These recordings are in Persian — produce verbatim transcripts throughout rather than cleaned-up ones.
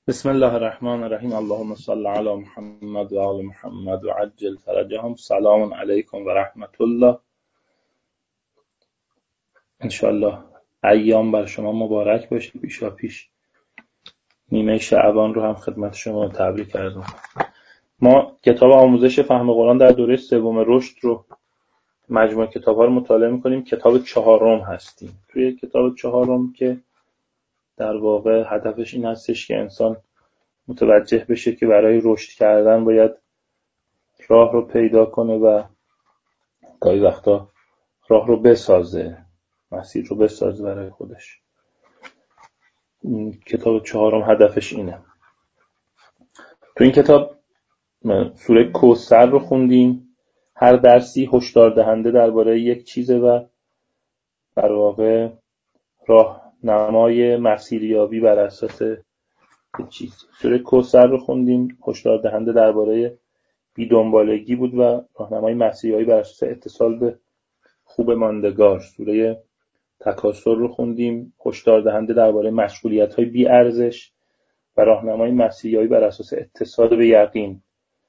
بسم الله الرحمن الرحیم. اللهم صل علی محمد و آل محمد و عجل فرجهم. سلام علیکم و رحمت الله. انشالله ایام بر شما مبارک باشه. پیشا پیش نیمه شعبان رو هم خدمت شما تبریک عرض می‌کنم. ما کتاب آموزش فهم قرآن در دوره سوم رشد رو مجموعه کتاب‌ها رو مطالعه می‌کنیم. کتاب چهارم هستیم. توی کتاب چهارم که در واقع هدفش این هستش که انسان متوجه بشه که برای رشد کردن باید راه رو پیدا کنه و گاهی وقتا راه رو بسازه، مسیر رو بسازه برای خودش. این کتاب چهارم هدفش اینه. تو این کتاب سوره کوثر رو خوندیم. هر درسی هشدار دهنده درباره یک چیزه و در واقع راهنمای مسیریابی بر اساس یک چیز. سوره کوثر رو خوندیم، هشدار دهنده درباره بی‌دنبالگی بود و راهنمای مسیریابی بر اساس اتصال به خوب ماندگار. سوره تکاثر رو خوندیم، هشدار دهنده درباره مشغولیت‌های بی‌ارزش و راهنمای مسیریابی بر اساس اتصال به یقین.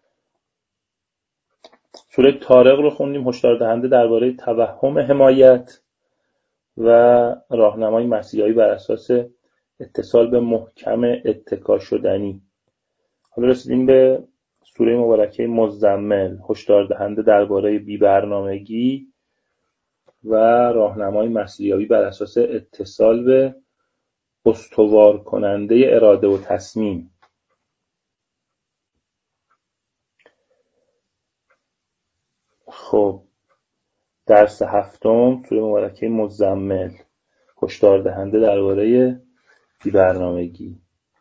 سوره طارق رو خوندیم، هشدار دهنده درباره توهم حمایت و راهنمای مسیریابی بر اساس اتصال به محکم اتکا شدنی. حالا رسیدیم به سوره مبارکه مزمل، هشدار دهنده درباره بی‌برنامگی و راهنمای مسیریابی بر اساس اتصال به استوار کننده اراده و تصمیم. خب درس هفتم سوره مبارکه مزمل، هشدار دهنده درباره بی‌برنامگی.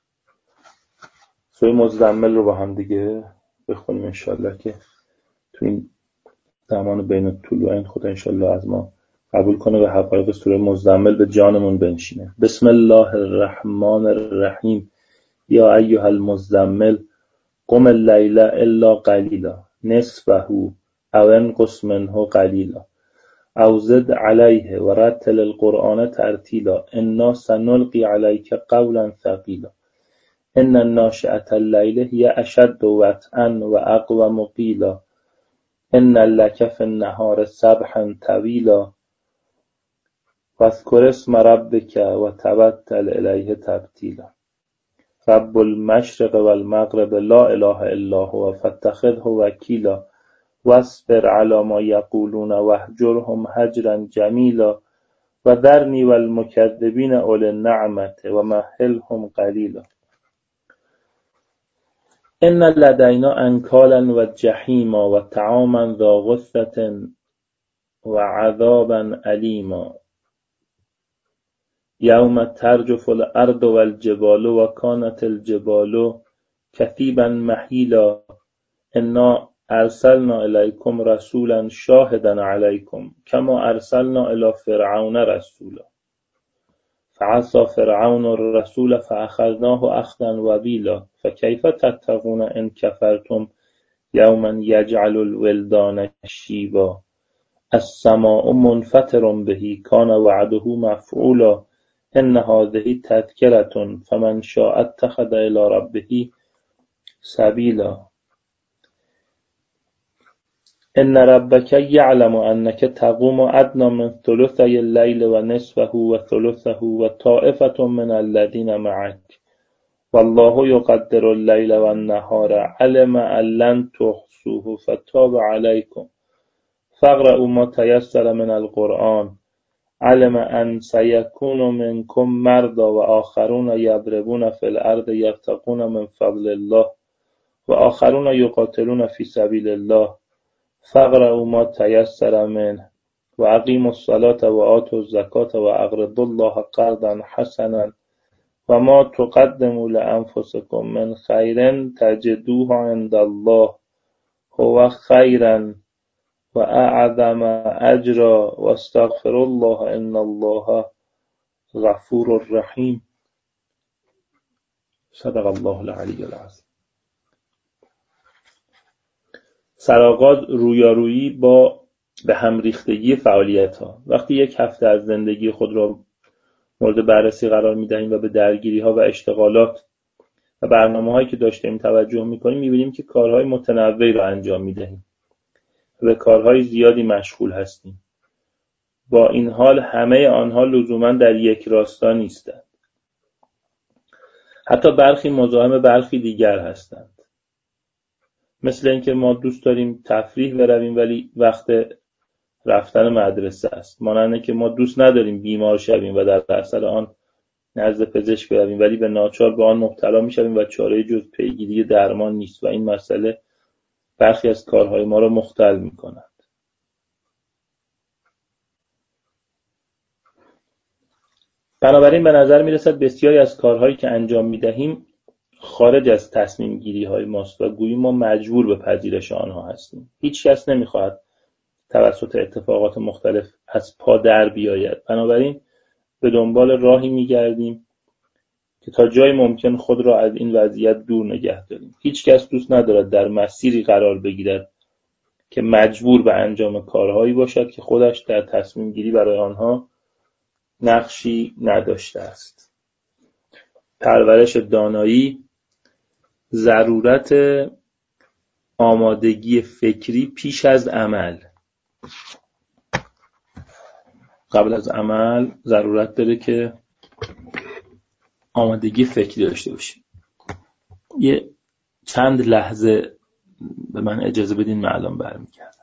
سوره مزمل رو با هم دیگه بخونیم انشالله که تو این زمان بین الطلوعین خدا انشالله از ما قبول کنه و حقایق سوره مزمل به جانمون بنشینه. بسم الله الرحمن الرحیم. یا ایها المزمل قم اللیل الا قلیلا نصفه او انقص منه قلیلا او زد علیه و رتل القرآن ترتیلا انا سنلقی علیک قولا ثقیلا ان ناشئة الليل هي اشد وطئا و اقوم قیلا ان لک فی النهار سبحا طویلا واذکر اسم ربک و تبتل الیه تبتیلا رب المشرق والمغرب لا اله الا هو فاتخذه وکیلا واصبر علی ما یقولون واهجرهم هجرا جمیلا و ذرنی والمکذبین اولی النعمة و مهلهم قلیلا ان لدینا انکالا و جحیما و طعاما ذا غصة و عذابا الیما یوم ترجف الارض والجبال و کانت الجبال کثیبا مهیلا انا ارسلنا الیکم رسولا شاهدا علیکم کما ارسلنا الی فرعون رسولا فعصی فرعون الرسول فاخذناه اخذا وبیلا فکیف تتقون ان کفرتم یوما یجعل الولدان شیبا السماء منفطر به کان وعده مفعولا ان هذه تذکرة فمن شاء اتخذ الی ربه سبیلا ان ربک یعلم انک تقوم ادنی من ثلثی اللیل و نصفه و ثلثه و طائفة من الذین معک والله یقدر اللیل و النهار علم ان لن تحصوه فتاب علیکم فاقرؤوا ما تیسر من القرآن علم ان سیکون منکم مرضی و آخرون یضربون فی الارض یبتغون من فضل الله و آخرون یقاتلون فی سبیل الله فاقرؤوا ما تیسر منه و اقیموا الصلاة و آتوا الزکاة و اقرضوا الله قرضا حسنا و ما تقدموا لانفسکم من خیر تجدوه عند الله هو خیرا و اعظم اجرا و استغفر الله ان الله غفور رحیم. صدق الله العلی العظیم. سرآغاز رویارویی با به هم ریختگی فعالیت‌ها. وقتی یک هفته از زندگی خود را مورد بررسی قرار می‌دهیم و به درگیری‌ها و اشتغالات و برنامه‌هایی که داشتیم توجه می‌کنیم می‌بینیم که کارهای متنوعی رو انجام می‌دهیم و به کارهای زیادی مشغول هستیم. با این حال همه آنها لزوماً در یک راستا نیستند. حتی برخی مزاحم برخی دیگر هستند. مثل اینکه ما دوست داریم تفریح برویم ولی وقت رفتن مدرسه است. مانند اینکه ما دوست نداریم بیمار شویم و در اثر آن نزد پزشک برویم ولی به ناچار به آن مبتلا می‌شویم و چاره جز پیگیری درمان نیست و این مسئله برخی از کارهای ما را مختل می‌کند. بنابراین به نظر می‌رسد بسیاری از کارهایی که انجام می‌دهیم خارج از تصمیم گیری های ماست و گویی ما مجبور به پذیرش آنها هستیم. هیچ کس نمی‌خواهد توسط اتفاقات مختلف از پا در بیاید. بنابراین به دنبال راهی می‌گردیم که تا جای ممکن خود را از این وضعیت دور نگه داریم. هیچ کس دوست ندارد در مسیری قرار بگیرد که مجبور به انجام کارهایی باشد که خودش در تصمیم گیری برای آنها نقشی نداشته است. پرورش دانایی، ضرورت آمادگی فکری پیش از عمل. قبل از عمل ضرورت داره که آمادگی فکری داشته باشیم. یه چند لحظه به من اجازه بدین، من الان برمیگردم.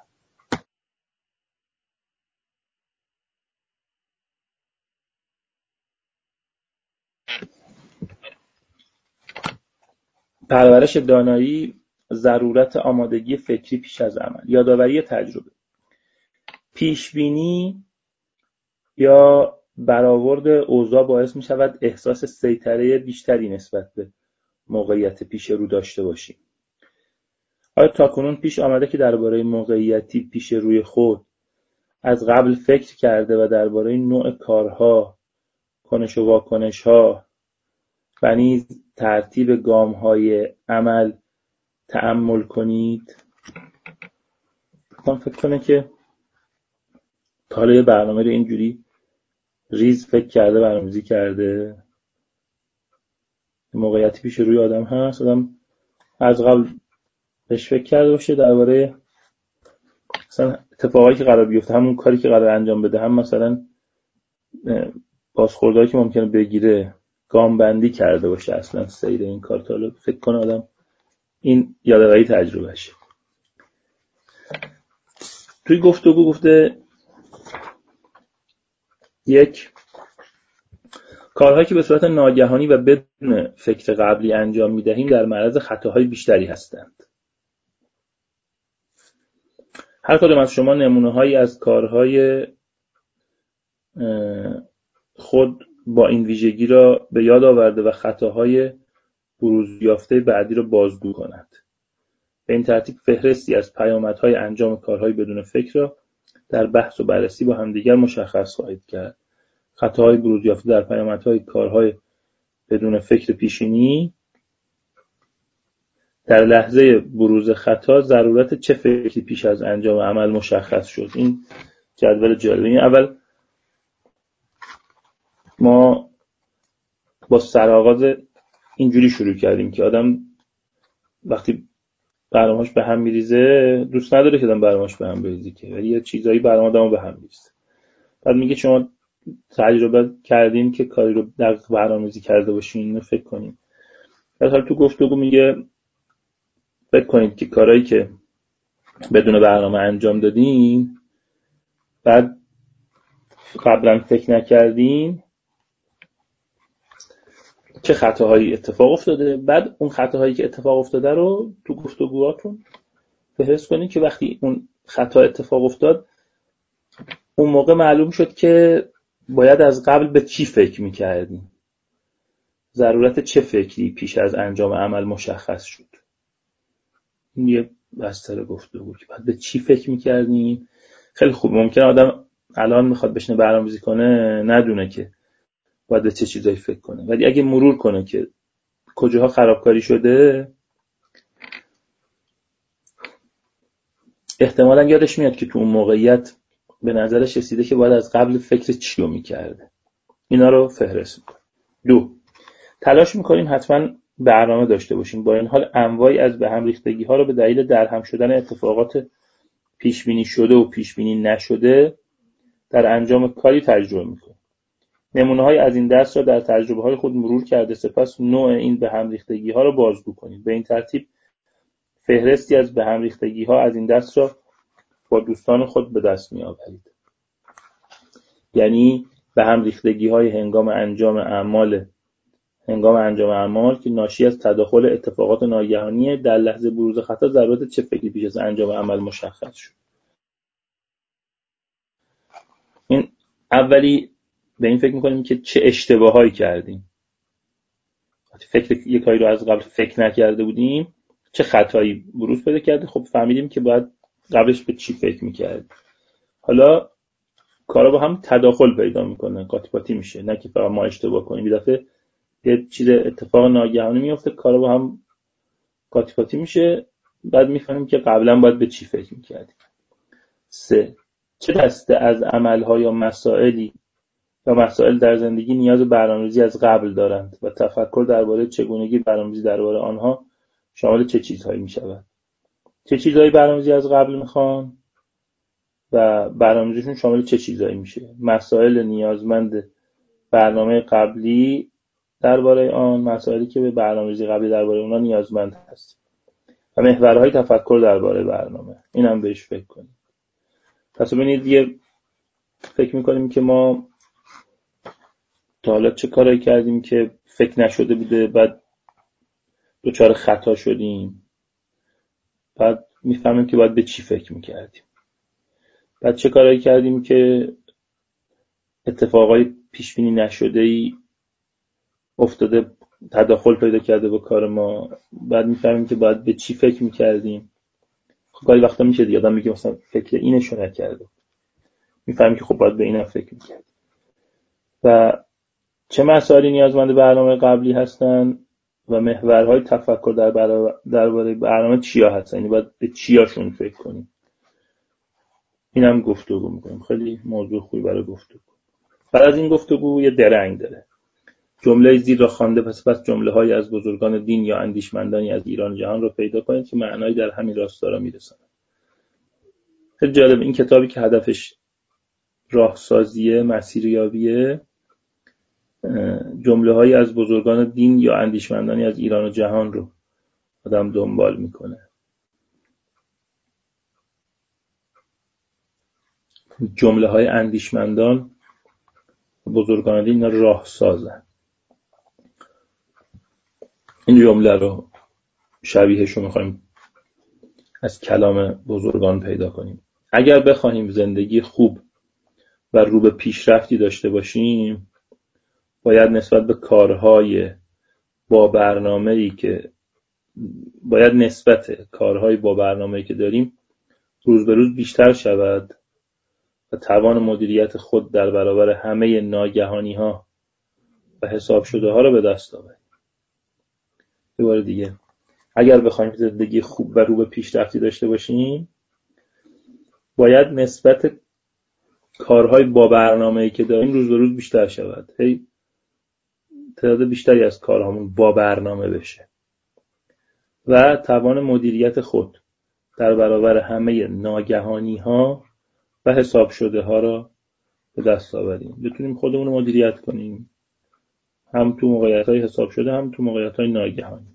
پرورش دانایی، ضرورت آمادگی فکری پیش از عمل. یادآوری تجربه. پیشبینی یا برآورد اوضاع باعث می شود احساس سیطره بیشتری نسبت به موقعیت پیش رو داشته باشیم. آیا تاکنون پیش آمده که درباره موقعیتی پیش روی خود از قبل فکر کرده و درباره نوع کارها، کنش و واکنش‌ها و نیز ترتیب گام‌های عمل تأمل کنید؟ من فکر کنم که تا حالا یه برنامه رو اینجوری ریز فکر کرده، برنامه‌ریزی کرده. موقعیتی پیش روی آدم هست، آدم از قبل بهش فکر کرده باشه درباره مثلا اتفاقایی که قرار بیفته، همون کاری که قرار انجام بده، هم مثلا بازخوردهایی که ممکنه بگیره، گام بندی کرده باشه اصلا سیر این کار. تا حالا فکر کنه آدم این یادآوری تجربهشه. توی گفتگو گفته یک، کارهایی که به صورت ناگهانی و بدون فکر قبلی انجام میدهیم در معرض خطاهای بیشتری هستند. هر کدام از شما نمونه هایی از کارهای خود با این ویژگی را به یاد آورده و خطاهای بروز یافته بعدی را بازگو کند. به این ترتیب فهرستی از پیامدهای انجام کارهای بدون فکر را در بحث و بررسی با همدیگر مشخص خواهید کرد. خطاهای بروز یافته در پیامدهای کارهای بدون فکر پیشینی. در لحظه بروز خطا ضرورت چه فکری پیش از انجام عمل مشخص شد. این جدول جالبی. اول ما با سرآغاز اینجوری شروع کردیم که آدم وقتی برنامه‌اش به هم میریزه دوست نداره که آدم برنامه‌اش به هم بریزه، که ولی یه چیزایی برنامه آدمو به هم میریزه. بعد میگه شما تجربه کردین که کاری رو دقیق برنامه‌ریزی کرده باشین، اینو فکر کنین. بعد حالا تو گفتگو میگه فکر کنید که کارهایی که بدون برنامه انجام دادین، بعد قبلا فکر نکردین، چه خطاهایی اتفاق افتاده. بعد اون خطاهایی که اتفاق افتاده رو تو گفتگوهاتون فهرست کنید که وقتی اون خطا اتفاق افتاد اون موقع معلوم شد که باید از قبل به چی فکر میکردیم، ضرورت چه فکری پیش از انجام عمل مشخص شد. این یه بستر گفتگو که بعد به چی فکر میکردیم. خیلی خوب، ممکنه آدم الان میخواد بشینه برنامه‌ریزی کنه ندونه که باید به چه چیزایی فکر کنه، ولی اگه مرور کنه که کجاها خرابکاری شده احتمالاً یادش میاد که تو اون موقعیت به نظرش رسیده که باید از قبل فکر چی رو میکرده. اینا رو فهرست میکنیم. دو، تلاش میکنیم حتما برنامه داشته باشیم. با این حال انواعی از به هم ریختگی ها رو به دلیل درهم شدن اتفاقات پیش بینی شده و پیش بینی نشده در انجام کاری تجربه میکنیم. نمونه‌های از این دست را در تجربه‌های خود مرور کرده سپس نوع این به هم ریختگی ها را بازگو کنید. به این ترتیب فهرستی از به هم ریختگی ها از این دست را با دوستان خود به دست می‌آورید. یعنی به هم ریختگی های هنگام انجام اعمال هنگام انجام اعمال که ناشی از تداخل اتفاقات ناگهانی در لحظه بروز خطا ضرورت چه فکری پیش از انجام عمل مشخص شد. این اولی به این فکر می‌کنیم که چه اشتباهایی کردیم. وقتی فکر یک کاری رو از قبل فکر نکرده بودیم چه خطایی بروز پیدا کرده، خب فهمیدیم که باید قبلش به چی فکر می‌کردیم. حالا کارا با هم تداخل پیدا می‌کنه، قاطی پاتی میشه، نه که فقط ما اشتباه کنیم. یه دفعه یه چیز اتفاق ناگهانی میفته، کارا با هم قاطی پاتی میشه، بعد میفهمیم که قبلا باید به چی فکر میکردیم. سه، چه دسته از عملها یا مسائلی یا مسائل در زندگی نیاز برنامه‌ریزی از قبل دارند و تفکر درباره چگونگی برنامه‌ریزی درباره آنها شامل چه چیزهایی میشود؟ چه چیزهایی برنامه‌ریزی از قبل میخوان و برنامه‌ریزیشون شامل چه چیزهایی میشه؟ مسائل نیازمند برنامه قبلی درباره آن، مسائلی که به برنامه‌ریزی قبلی درباره اونها نیازمند هست و محورهای تفکر درباره برنامه. اینم بهش فکر کنید. پس ببینید یه فکر میکنیم که ما تا حالا چه کارایی کردیم که فکر نشده بوده، بعد دوچار خطا شدیم، بعد میفهمیم که باید به چی فکر میکردیم. بعد چه کارایی کردیم که اتفاقای پیش بینی نشده‌ای افتاده، تداخل پیدا کرده با کار ما، بعد میفهمیم که باید به چی فکر میکردیم. خب گاهی وقتا میشه دیگه آدم میگه مثلا فکر اینشو نکرده، میفهمیم که خب باید به اینم فکر میکرد. و چه مسائلی نیازمند برنامه قبلی هستن و محورهای تفکر در درباره برنامه چیا هستن، یعنی باید به چیاشون فکر کنیم. اینم گفتگو میکنیم. خیلی موضوع خوبی برای گفتگو. بعد از این گفتگو یه درنگ داره. جمله زیر را خوانده پس پس جمله های از بزرگان دین یا اندیشمندانی از ایران جهان رو پیدا کنید که معنایی در همین راستا را میرسند. خیلی جالب، این کتابی که هدفش راهسازیه، مسیریابیه، جمله هایی از بزرگان دین یا اندیشمندانی از ایران و جهان رو آدم دنبال میکنه. جمله های اندیشمندان بزرگان دین راه سازن. این جمله رو شبیهش رو میخوایم از کلام بزرگان پیدا کنیم. اگر بخواهیم زندگی خوب و رو به پیشرفتی داشته باشیم باید نسبت به کارهای با برنامه‌ای که باید نسبت کارهای با برنامه‌ای که داریم روز به روز بیشتر شود و توان مدیریت خود در برابر همه ناگهانی‌ها و حساب شده ها رو به دست آوریم. یه بار دیگه، اگر بخوایم زندگی خوب و رو به پیشرفتی داشته باشیم باید نسبت کارهای با برنامه‌ای که داریم روز به روز بیشتر شود. هی تعداد بیشتری از کارهامون با برنامه بشه و توان مدیریت خود در برابر همه ناگهانی‌ها و حساب شده ها را به دست آوریم. بتونیم خودمون رو مدیریت کنیم، هم تو موقعیت‌های حساب شده هم تو موقعیت‌های ناگهانی.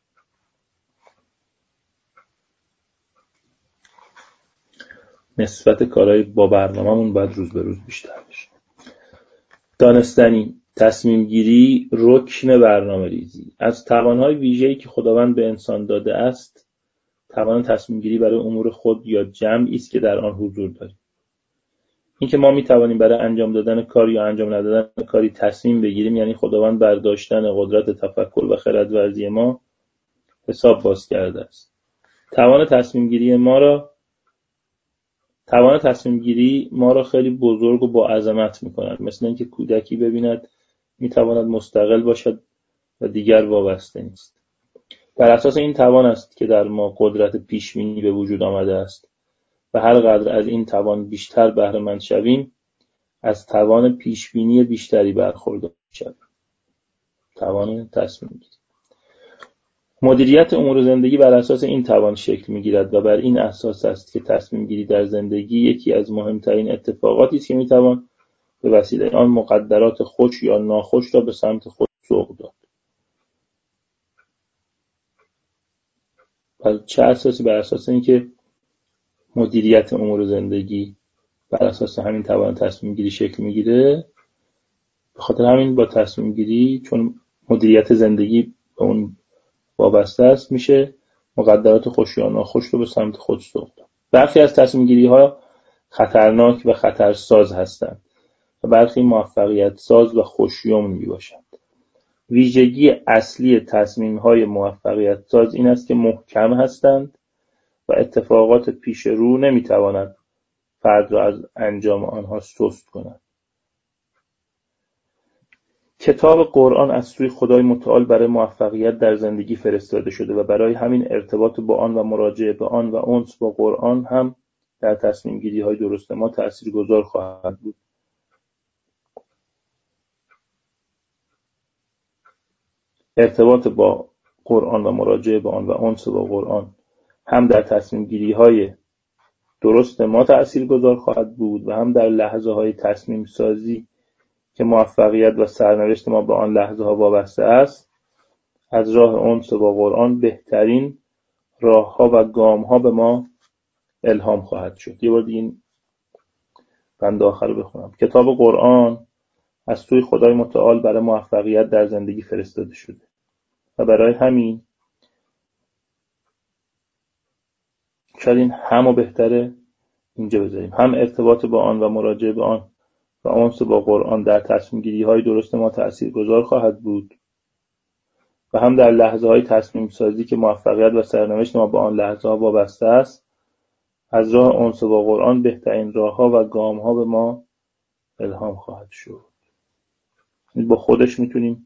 نسبت کارهای با برنامه‌مون باید روز به روز بیشتر بشه. دانستنی، تصمیم گیری رکن برنامه ریزی. از توانهای ویژه‌ای که خداوند به انسان داده است توان تصمیم گیری برای امور خود یا جمعی است که در آن حضور داریم. اینکه ما می توانیم برای انجام دادن کاری یا انجام ندادن کاری تصمیم بگیریم یعنی خداوند برداشتن قدرت تفکر و خردورزی ما حساب باز کرده است. توان تصمیم گیری ما را توان تصمیم گیری ما را خیلی بزرگ و با عظمت می‌کند. مثل اینکه کودکی ببیند می‌تواند مستقل باشد و دیگر وابسته نیست. بر اساس این توان است که در ما قدرت پیش‌بینی به وجود آمده است و هر قدر از این توان بیشتر بهره مند شویم از توان پیش‌بینی بیشتری برخوردار شویم. توان تصمیم گیری. مدیریت امور زندگی بر اساس این توان شکل می‌گیرد و بر این اساس است که تصمیم گیری در زندگی یکی از مهمترین اتفاقاتی است که می‌توان به وسیله آن مقدرات خوش یا ناخوش را به سمت خود سوق داد. بر چه اساسی؟ بر اساس اینکه مدیریت امور زندگی بر اساس همین توان تصمیم گیری شکل می‌گیره. به خاطر همین با تصمیم گیری، چون مدیریت زندگی به اون وابسته است، میشه مقدرات خوش یا ناخوش رو به سمت خود سوق داد. برخی از تصمیم گیری ها خطرناک و خطرساز هستند و برخی موفقیت ساز و خوشیوم می باشند. ویژگی اصلی تصمیم های موفقیت ساز این است که محکم هستند و اتفاقات پیش رو نمی تواند فرد را از انجام آنها سست کند. کتاب قرآن از سوی خدای متعال برای موفقیت در زندگی فرستاده شده و برای همین ارتباط با آن و مراجعه به آن و انس با قرآن هم در تصمیم گیری های درست ما تأثیرگذار خواهد بود. ارتباط با قرآن و مراجعه به آن و انس با قرآن هم در تصمیم گیری های درست ما تأثیرگذار خواهد بود و هم در لحظه های تصمیم سازی که موفقیت و سرنوشت ما به آن لحظه ها وابسته است، از راه انس با قرآن بهترین راه ها و گام ها به ما الهام خواهد شد. یه بار دیگه این بند آخر رو بخونم. کتاب قرآن از سوی خدای متعال برای موفقیت در زندگی فرستاده شده و برای همین شاید این همو بهتره اینجا بذاریم. هم ارتباط با آن و مراجعه به آن و انس با قرآن در تصمیم گیری های درست ما تأثیرگذار خواهد بود و هم در لحظه های تصمیم سازی که موفقیت و سرنوشت ما به آن لحظه ها وابسته است، از راه انس با قرآن بهترین راه ها و گام ها به ما الهام خواهد شد. با خودش میتونیم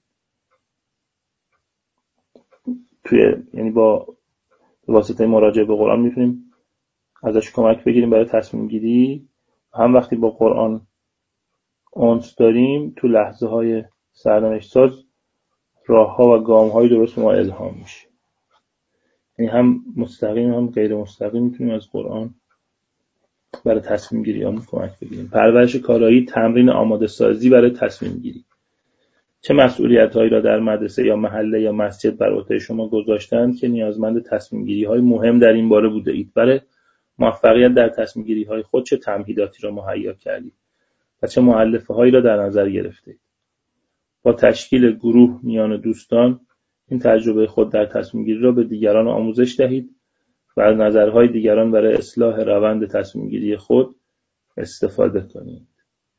توی یعنی با واسطه مراجعه به قرآن میتونیم ازش کمک بگیریم برای تصمیم گیری. هم وقتی با قرآن انس داریم تو لحظه های سرنوشت ساز راه ها و گام های درست ما الهام میشه. یعنی هم مستقیم هم غیر مستقیم میتونیم از قرآن برای تصمیم گیری هم کمک بگیریم. پرورش کارایی، تمرین آماده سازی برای تصمیم گیری. چه مسئولیت هایی را در مدرسه یا محله یا مسجد بر عهده شما گذاشتند که نیازمند تصمیم گیری های مهم در این باره بوده اید؟ برای موفقیت در تصمیم گیری های خود چه تمهیداتی را مهیا کردید و چه مؤلفه هایی را در نظر گرفتید؟ با تشکیل گروه میان دوستان این تجربه خود در تصمیم گیری را به دیگران آموزش دهید و از نظرهای دیگران برای اصلاح روند تصمیم گیری خود استفاده کنید.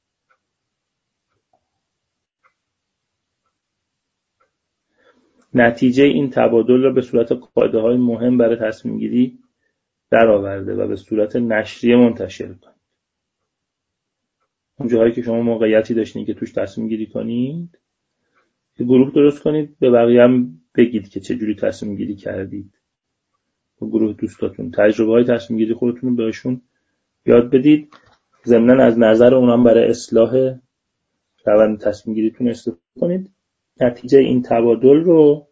نتیجه این تبادل را به صورت قاعده های مهم برای تصمیم گیری در آورده و به صورت نشریه منتشر کنید. اون جاهایی که شما موقعیتی داشتین که توش تصمیم گیری کنید، یه گروه درست کنید، به بقیه هم بگید که چجوری تصمیم گیری کردید. با گروه دوستاتون تجربه های تصمیم گیری خودتون بهشون یاد بدید، ضمناً از نظر اونم برای اصلاح روند تصمیم گیریتون استفاده کنید. نتیجه این تبادل رو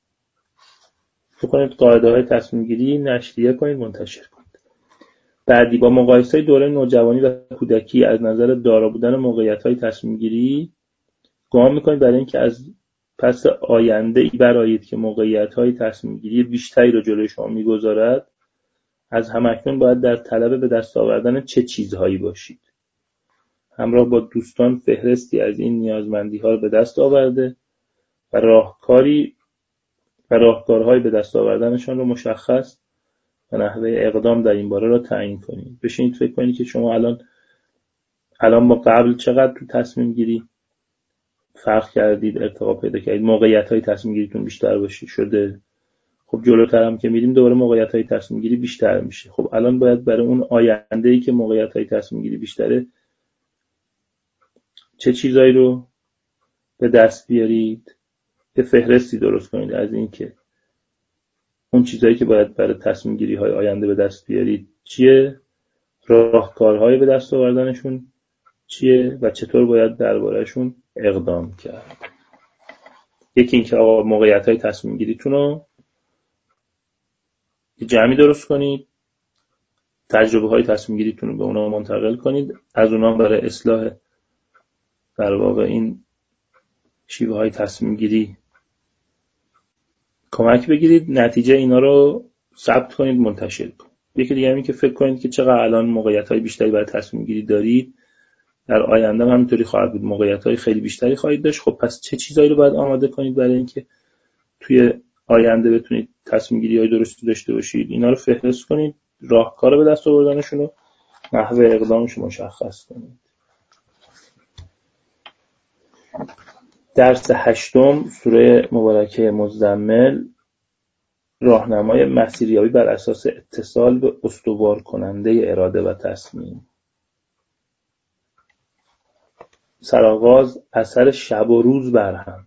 بکنید قاعده های تصمیم گیری نشریه کنید، منتشر کنید. بعدی، با مقایسه دوره نوجوانی و کودکی از نظر دارا بودن موقعیت های تصمیم گیری گام میکنید برای اینکه از پس آینده ای برایید که موقعیت های تصمیم گیری بیشتری رو جلوی شما میگذارد. از همکنون باید در طلب به دست آوردن چه چیزهایی باشید. همراه با دوستان فهرستی از این نیازمندی ها رو به دست آورده و راهکاری و راهکارهای به دست آوردنشان رو مشخص و نحوه اقدام در این باره را تعیین کنید. بشینید فکر کنید که شما الان الان با قبل چقدر تو تصمیم گیری فرق کردید، ارتقا پیدا کردید، موقعیت های تصمیم گیریتون بیشتر باشه شده. خب جلوتر هم که میریم دوباره موقعیت های تصمیم گیری بیشتر میشه. خب الان باید برای اون آینده ای که موقعیت های تصمیم گیری بیشتره چه چیزایی رو به دست بیارید؟ یه فهرستی درست کنید از این که اون چیزایی که باید برای تصمیم گیری های آینده به دست بیارید چیه، راهکارهای به دست آوردنشون چیه و چطور باید دربارهشون اقدام کرد. یکی این که آقا موقعیت های تصمیم گیریتون رو یه جمعی درست کنید، تجربه های تصمیم گیریتون رو به اونا منتقل کنید، از اونا برای اصلاح در واقع این شیوه های تصمیم گیری کمک بگیرید، نتیجه اینا رو ثبت کنید، منتشر کنید. یکی دیگه همین که فکر کنید که چقدر الان موقعیت های بیشتری برای تصمیم گیری دارید، در آینده هم همینطوری خواهد بود، موقعیت های خیلی بیشتری خواهید داشت. خب پس چه چیزایی رو باید آماده کنید برای اینکه توی آینده بتونید تصمیم گیری های درستی داشته باشید؟ اینا رو فهرست کنید، راهکار به دست آوردنشون رو، نحوه اقدامش مشخص کنید. درس هشتم سوره مبارکه مزمل، راهنمای مسیریابی بر اساس اتصال به استوار کننده اراده و تصمیم. سرآغاز اثر شب و روز بر هم.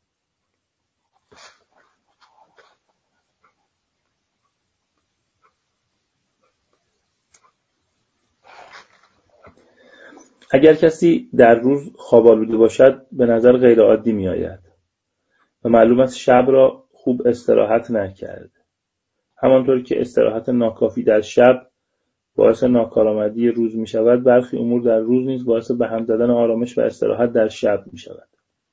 اگر کسی در روز خواب آلوده باشد به نظر غیر عادی می آید و معلوم است شب را خوب استراحت نکرد. همانطور که استراحت ناکافی در شب باعث ناکارآمدی روز می شود، برخی امور در روز نیز باعث به هم زدن آرامش و استراحت در شب می شود.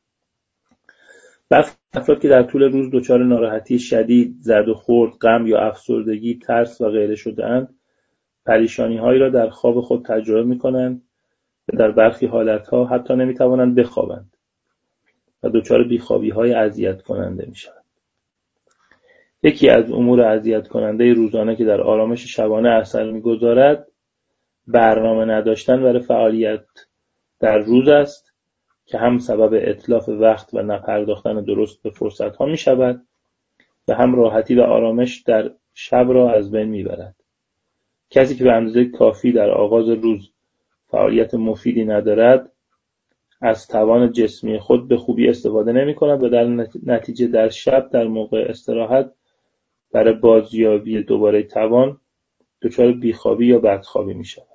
برخی افراد که در طول روز دچار ناراحتی شدید، زرد و خورد، غم یا افسردگی، ترس و غیره شده‌اند، پریشانی‌هایی را در خواب خود تجربه می‌کنند و در برخی حالت‌ها حتی نمی‌توانند بخوابند و دچار بیخوابی‌های اذیت کننده می‌شوند. یکی از امور اذیت کننده روزانه که در آرامش شبانه اثر می‌گذارد، برنامه نداشتن برای فعالیت در روز است که هم سبب اتلاف وقت و نپرداختن درست به فرصت‌ها می‌شود و هم راحتی و آرامش در شب را از بین می‌برد. کسی که به اندازه کافی در آغاز روز فعالیت مفیدی ندارد، از توان جسمی خود به خوبی استفاده نمی‌کند و در نتیجه در شب در موقع استراحت برای بازیابی دوباره توان دچار بیخوابی یا بدخوابی می‌شود.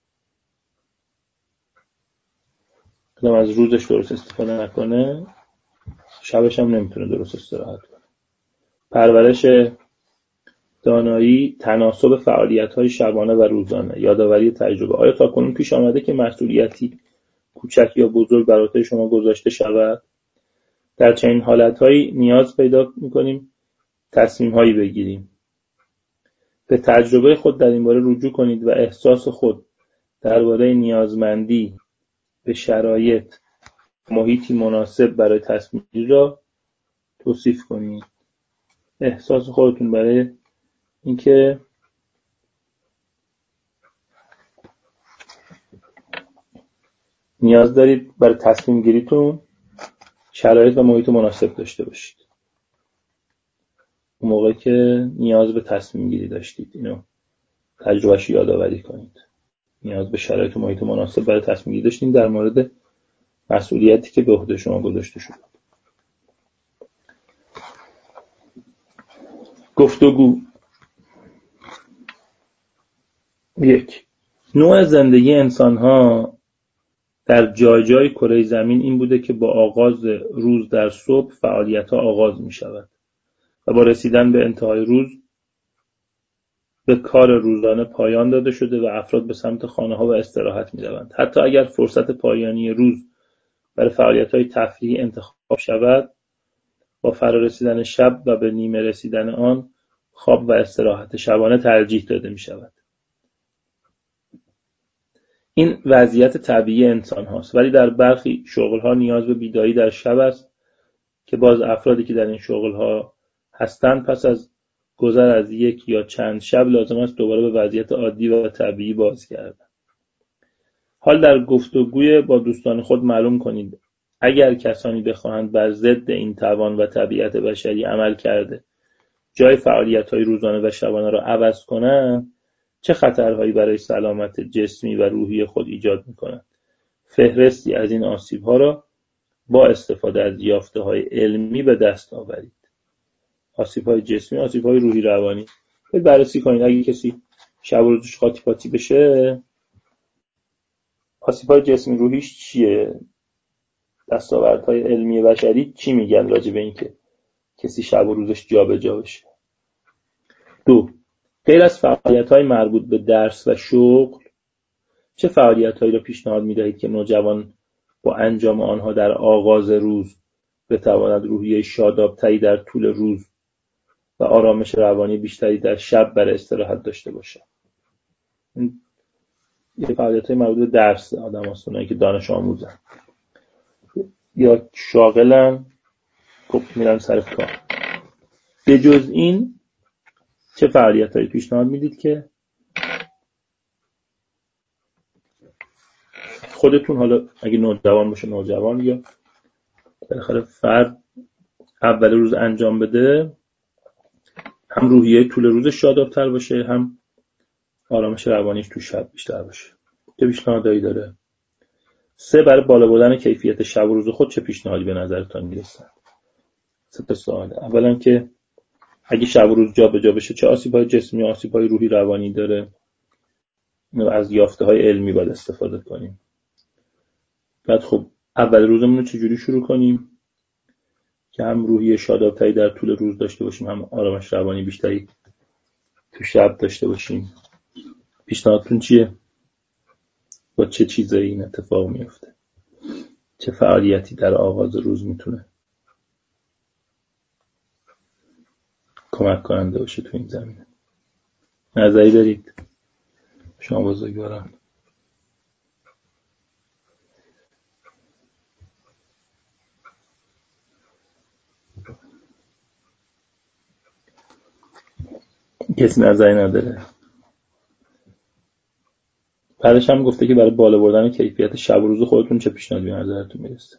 آدم از روزش درست استفاده نکنه، شبش هم نمیتونه درست استراحت کنه. پرورش دانایی، تناسب فعالیت‌های شبانه و روزانه، یادآوری تجربه. آیا تاکنون پیش آمده که مسئولیتی کوچک یا بزرگ بر عهده شما گذاشته شود؟ در چنین حالت‌هایی نیاز پیدا می‌کنیم تصمیم‌هایی بگیریم. به تجربه خود در این باره رجوع کنید و احساس خود درباره نیازمندی به شرایط، محیطی مناسب برای تصمیم گیری را توصیف کنید. احساس خودتون برای اینکه نیاز دارید برای تصمیم گیریتون شرایط و محیط مناسب داشته باشید. اون موقع که نیاز به تصمیم گیری داشتید، اینو تجربهش یادآوری کنید. نیاز به شرایط و محیط مناسب برای تصمیم گیری داشتید در مورد مسئولیتی که به عهده شما گذاشته شده. گفتگو. یک، نوع زندگی انسان‌ها در جای جای کره زمین این بوده که با آغاز روز در صبح فعالیت‌ها آغاز می‌شود و با رسیدن به انتهای روز به کار روزانه پایان داده شده و افراد به سمت خانه‌ها و استراحت می‌روند. حتی اگر فرصت پایانی روز برای فعالیت‌های تفریحی انتخاب شود، با فرا رسیدن شب و به نیمه رسیدن آن، خواب و استراحت شبانه ترجیح داده می‌شود. این وضعیت طبیعی انسان هاست، ولی در برخی شغل‌ها نیاز به بیداری در شب است که باز افرادی که در این شغل‌ها هستند پس از گذر از یک یا چند شب لازم است دوباره به وضعیت عادی و طبیعی بازگردند. حال در گفتگوی با دوستان خود معلوم کنید اگر کسانی بخواهند بر ضد این توان و طبیعت بشری عمل کرده جای فعالیت‌های روزانه و شبانه را عوض کنند، چه خطرهایی برای سلامت جسمی و روحی خود ایجاد می‌کنند. فهرستی از این آسیب‌ها را با استفاده از یافته‌های علمی به دست آورید. آسیب‌های جسمی، آسیب‌های روحی روانی. باید بررسی کنید اگه کسی شب و روزش قاطی پاتی بشه، آسیب‌های جسمی روحیش چیه؟ دستاوردهای علمی بشری چی میگن راجع به این که کسی شب و روزش جابجا بشه؟ دو، غیر از فعالیت‌های مربوط به درس و شغل، چه فعالیت‌هایی را پیشنهاد می‌دهید که نوجوان با انجام آنها در آغاز روز بتواند روحیه شاداب‌تری در طول روز و آرامش روانی بیشتری در شب برای استراحت داشته باشد؟ این یه فعالیت‌های مربوط به درس آدم هستن، اونایی که دانش آموزن یا شاغلن، خب میرن سر کار. به جز این چه فعالیت‌هایی پیشنهاد میدید که خودتون، حالا اگه نوجوان باشه نوجوان یا بالاخره فرد، اول روز انجام بده، هم روحیه طول روز شاداب‌تر باشه، هم آرامش روانیش تو شب بیشتر باشه؟ چه پیشنهادایی داره؟ سه، برای بالا بردن کیفیت شب و روز خود چه پیشنهادی به نظرتان میرسه؟ سه تا سوال. اولا که اگه شب و روز جا به جا بشه چه آسیب‌های جسمی و آسیب‌های روحی روانی داره؟ از یافته‌های علمی باید استفاده کنیم. بعد خب اول روزمون رو چجوری شروع کنیم که هم روحی شاداب‌تری در طول روز داشته باشیم، هم آرامش روانی بیشتری تو شب داشته باشیم؟ پیشنهادتون چیه؟ با چه چیزایی این اتفاق میفته؟ چه فعالیتی در آغاز روز میتونه کمک کننده باشه تو این زمینه؟ نظری دارید شما بزرگواران؟ کسی نظری نداره؟ بعدش هم گفته که برای بالا بردن کیفیت شب و روز خودتون چه پیشنهادی به نظرتون میرسه؟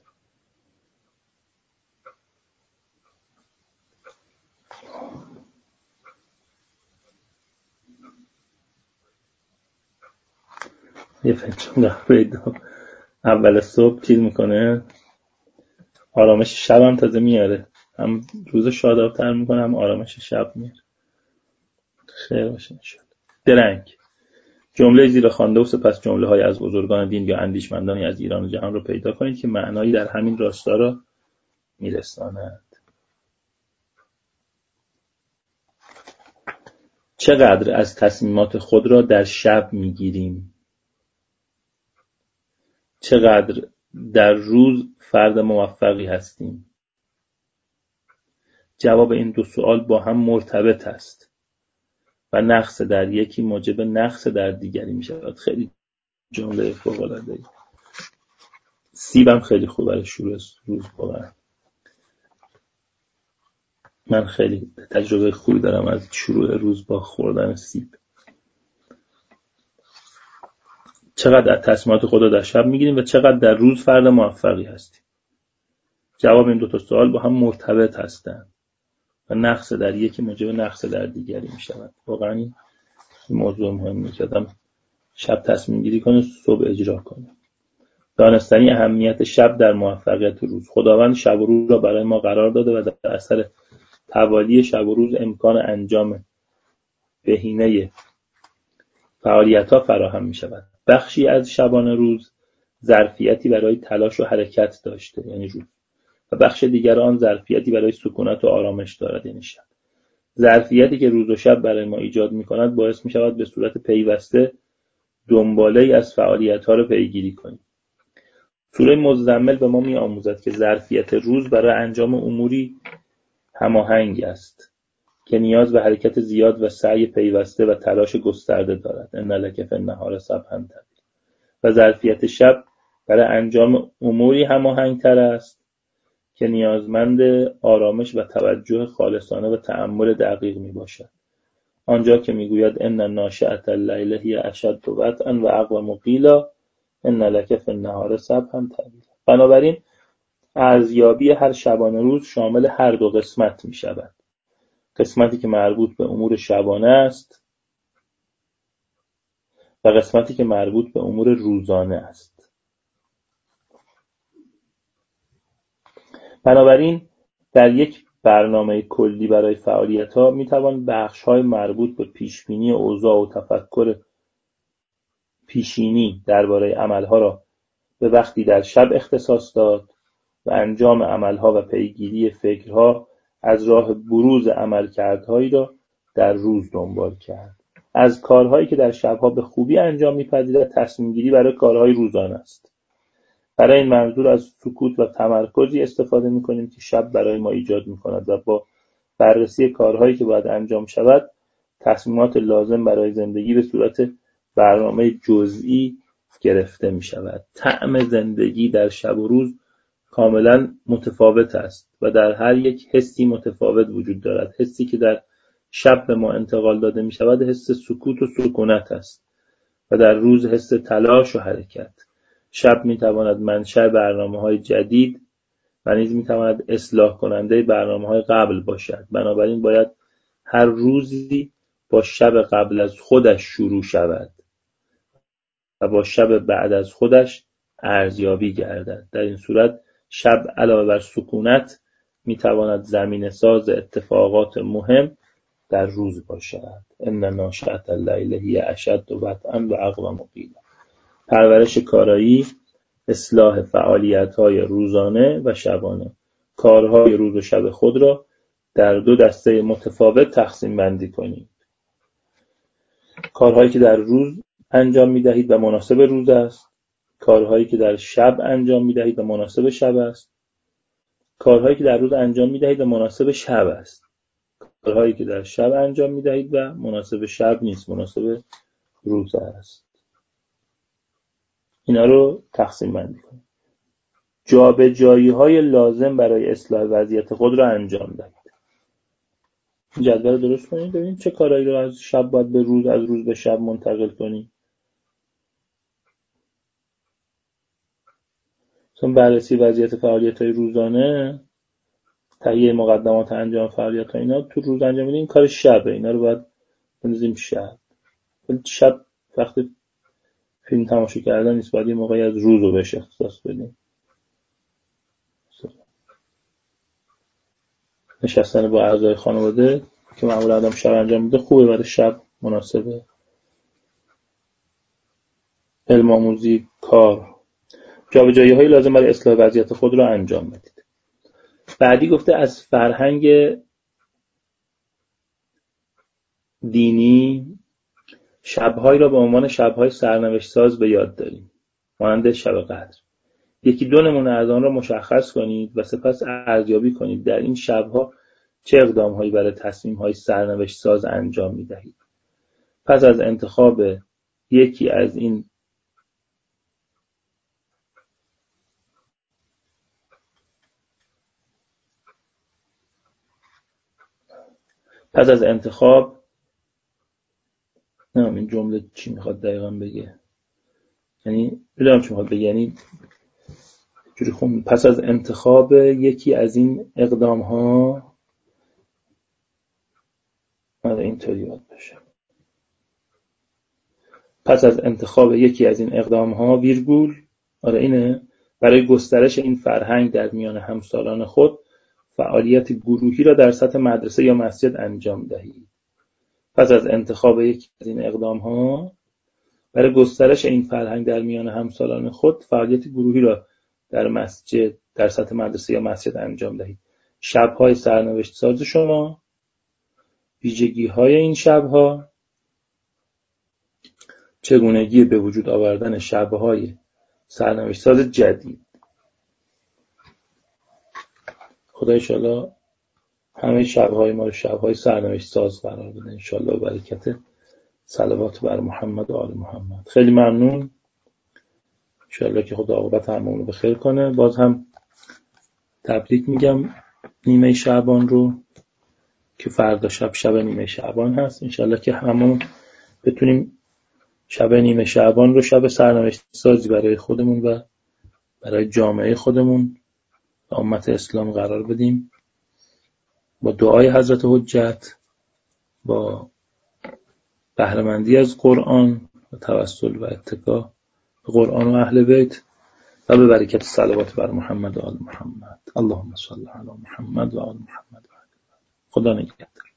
یه فنجان قهوه اول صبح چیز میکنه، آرامش شب هم تازه میاره، هم روز شاداب‌تر میکنه هم آرامش شب میاره. خیر باشه انشالله. درنگ. جمله زیر خوانده و سپس جمله های از بزرگان دین یا اندیشمندانی از ایران و جهان رو پیدا کنید که معنایی در همین راستا را میرساند. چقدر از تصمیمات خود را در شب میگیریم؟ چقدر در روز فرد موفقی هستیم؟ جواب این دو سوال با هم مرتبط است و نقص در یکی موجب نقص در دیگری می شود. خیلی جمله فوق‌العاده‌ای. سیبم خیلی خوب برای شروع روز واقعا. من خیلی تجربه خوبی دارم از شروع روز با خوردن سیب. چقدر از تصمیمات خود را در شب میگیریم و چقدر در روز فرد موفقی هستیم؟ جواب این دو تا سوال با هم مرتبط هستند و نقص در یکی موجب نقص در دیگری می شود. واقعا این موضوع مهمه که آدم شب تصمیم گیری کنه، صبح اجرا کنه. دانستنی اهمیت شب در موفقیت روز. خداوند شب و روز را برای ما قرار داده و در اثر توالی شب و روز امکان انجام بهینه فعالیت‌ها فراهم می شود. بخشی از شبانه روز ظرفیتی برای تلاش و حرکت داشته، یعنی روز، و بخش دیگر آن ظرفیتی برای سکونت و آرامش دارد، یعنی شب. ظرفیتی که روز و شب برای ما ایجاد می کند باعث می شود به صورت پیوسته دنباله از فعالیت‌ها را پیگیری کنیم. سوره مزمل به ما می آموزد که ظرفیت روز برای انجام اموری هماهنگ است که نیاز به حرکت زیاد و سعی پیوسته و تلاش گسترده دارد. ان لک فی النهار سبحا طویلا. و ظرفیت شب برای انجام اموری هماهنگتر است که نیازمند آرامش و توجه خالصانه و تأمل دقیق می باشد. آنجا که می گوید ان ناشئة اللیل هی اشد وطئا و اقوم قیلا ان لک فی النهار سبحا طویلا. بنابراین ارزیابی هر شبانه روز شامل هر دو قسمت می شود. قسمتی که مربوط به امور شبانه است و قسمتی که مربوط به امور روزانه است. بنابراین در یک برنامه کلی برای فعالیت‌ها می‌توان بخش‌های مربوط به پیشبینی اوضاع و تفکر پیشینی درباره عمل‌ها را به وقتی در شب اختصاص داد و انجام عمل‌ها و پیگیری فکرها از راه بروز عملکردهایی را در روز دنبال کرد. از کارهایی که در شبها به خوبی انجام می‌پذیرد تصمیم گیری برای کارهای روزانه است. برای این منظور از سکوت و تمرکزی استفاده می‌کنیم که شب برای ما ایجاد می‌کند و با بررسی کارهایی که باید انجام شود تصمیمات لازم برای زندگی به صورت برنامه جزئی گرفته می‌شود. طعم زندگی در شب و روز کاملا متفاوت است و در هر یک حسی متفاوت وجود دارد. حسی که در شب به ما انتقال داده می شود حس سکوت و سکونت است و در روز حس تلاش و حرکت. شب می تواند منشأ برنامه‌های جدید و نیز می تواند اصلاح کننده برنامه‌های قبل باشد. بنابراین باید هر روزی با شب قبل از خودش شروع شود و با شب بعد از خودش ارزیابی گردد. در این صورت شب علاوه بر سکونت می تواند زمینه ساز اتفاقات مهم در روز باشد. ان ناشئة اللیل هی اشد وطئا و اقوم قیلا. پرورش کارایی، اصلاح فعالیت‌های روزانه و شبانه. کارهای روز و شب خود را در دو دسته متفاوت تقسیم بندی کنید. کارهایی که در روز انجام می‌دهید و مناسب روز است، کارهایی که در شب انجام می‌دهید و مناسب شب است، کارهایی که در روز انجام می‌دهید و مناسب شب است، کارهایی که در شب انجام می‌دهید و مناسب شب نیست، مناسب روز است. اینا رو تقسیم بندی کنید. جابجایی‌های لازم برای اصلاح وضعیت خود را انجام دهید. این جدول درست کنید ببینید چه کارهایی رو از شب باید به روز، از روز به شب منتقل کنید. چون بررسی وضعیت فعالیت‌های روزانه، تهیه مقدمات انجام فعالیت‌ها اینا تو روز انجام میدین، این کار شبه. اینا رو باید بنویسیم شب. شب وقت فیلم تماشا کردن نیست، باید یه موقعی از روز رو بهش اختصاص بدیم. نشستن با اعضای خانواده که معمولا آدم شب انجام میده خوبه، برای شب مناسبه. علم آموزی، کار، جابجایی‌های لازم برای اصلاح وضعیت خود را انجام بدید. بعدی گفته از فرهنگ دینی شب‌هایی را به عنوان شب‌های سرنوشت ساز به یاد داریم، مانند شب قدر. یکی دو نمونه از آن را مشخص کنید و سپس ارزیابی کنید در این شب‌ها چه اقدام‌هایی برای تصمیم‌های سرنوشت ساز انجام می‌دهید. پس از انتخاب یکی از این پس از انتخاب نه این جمله چی میخواد دقیقاً بگه، یعنی بدونم چی میخواد بگه، یعنی جوری خون پس از انتخاب یکی از این اقدام ها، آره اینطوری باید باشه. پس از انتخاب یکی از این اقدام ها ویرگول، آره اینه، برای گسترش این فرهنگ در میان همسالان خود فعالیت گروهی را در سطح مدرسه یا مسجد انجام دهید. پس از انتخاب یکی از این اقدام ها برای گسترش این فرهنگ در میان همسالان خود فعالیت گروهی را در مسجد، در سطح مدرسه یا مسجد انجام دهید. شب‌های سرنوشت ساز شما، ویژگی‌های این شب‌ها، چگونگی به وجود آوردن شب‌های سرنوشت ساز جدید. خدا انشاءالله همه شب‌های ما رو شب‌های سرنوشت ساز قرار بده انشاءالله، برکت صلوات بر محمد و آل محمد. خیلی ممنون، انشاءالله که خدا عاقبت هممون رو بخیر کنه. باز هم تبریک میگم نیمه شعبان رو که فردا شب شب نیمه شعبان هست. انشاءالله که هممون بتونیم شب نیمه شعبان رو شب سرنوشت سازی برای خودمون و برای جامعه خودمون و امت اسلام قرار بدیم، با دعای حضرت حجت، با بهره‌مندی از قرآن و توسل و اتکا به قرآن و اهل بیت و به برکت صلوات بر محمد و آل محمد. اللهم صل علی محمد و آل محمد. خدا نگهدار.